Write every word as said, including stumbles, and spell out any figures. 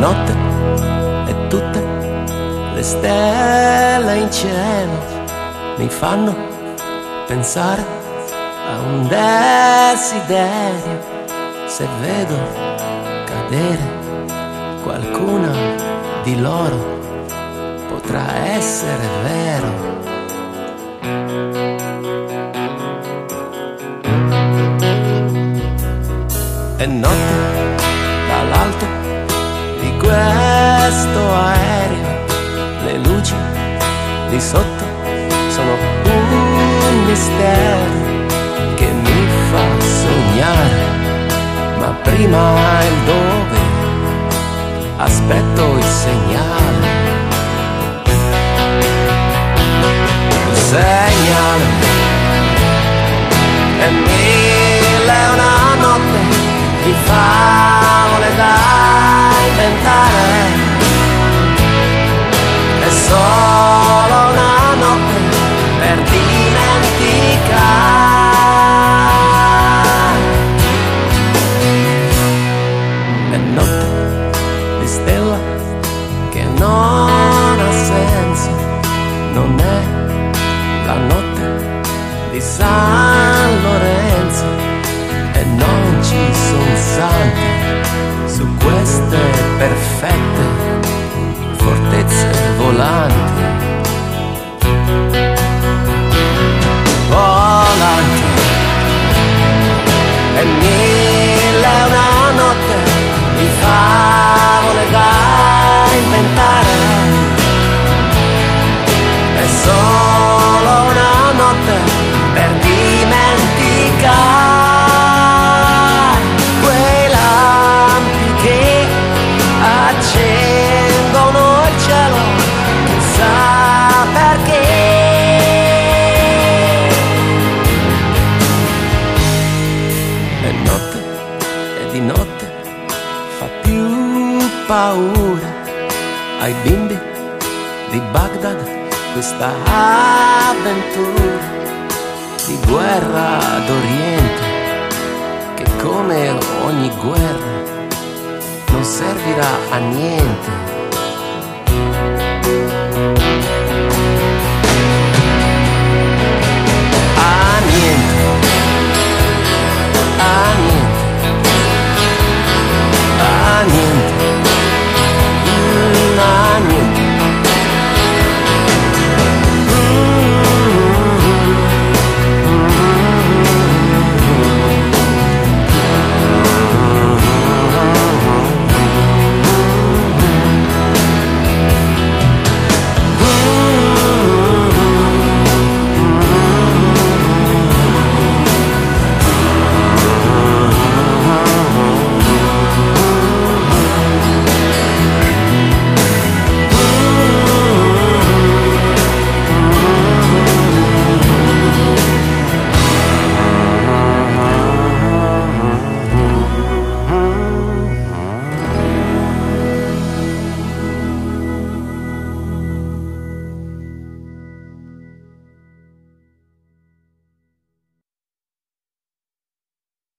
notte e tutte le stelle in cielo mi fanno pensare a un desiderio. Se vedo cadere qualcuna di loro, potrà essere vero. E notte dall'alto di questo aereo, le luci di sotto sono un mistero che mi fa sognare, ma prima il dove, aspetto il segnale. Un segnale e mille e una notte di favole da inventare. È solo una notte per dimenticare. È notte di stella che non ha senso, non è la notte di San Lorenzo, e non ci son santi su queste perfette fortezze volanti. Volanti e mille e una notte di favole da inventare. È solo una notte per dimenticare quei lampi che accendono il cielo, chissà perché. È notte e di notte fa più paura ai bimbi di Baghdad questa avventura di guerra d'Oriente, che come ogni guerra non servirà a niente.